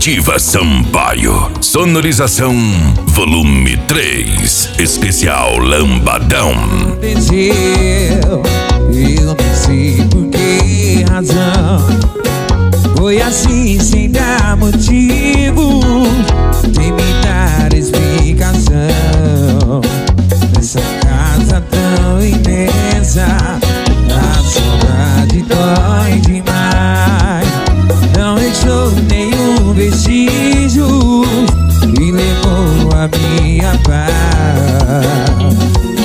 Comitiva Sampaio, sonorização volume 3, especial Lambadão. Eu não sei por que razão foi assim sem dar motivo, sem me dar explicação. Nessa casa tão imensa, a saudade dói demais. Não deixou nenhum vestígio e levou a minha paz.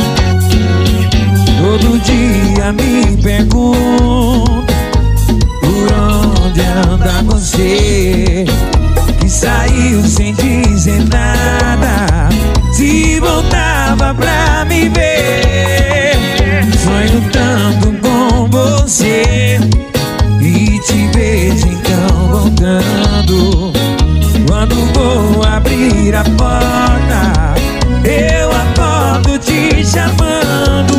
Todo dia me pergunto por onde anda você, que saiu sem dizer nada, se voltava pra me ver. Sonho tanto com você e te vejo então voltando. Quando vou abrir a porta, eu acordo te chamando.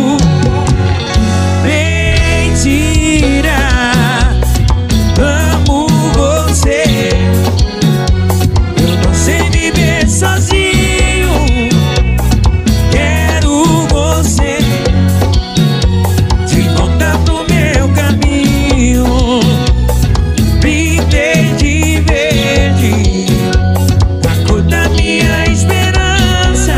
Mentira, amo você. Eu não sei viver sozinho, quero você de volta pro meu caminho. Pintei de verde a cor da minha esperança.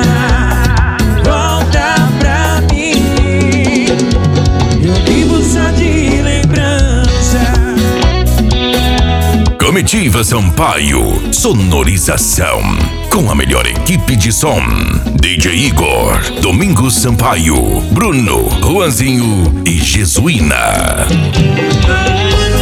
Volta pra mim, eu vivo só de lembrança. Comitiva Sampaio, sonorização com a melhor equipe de som: DJ Igor, Domingos Sampaio, Bruno, Juanzinho e Jesuína.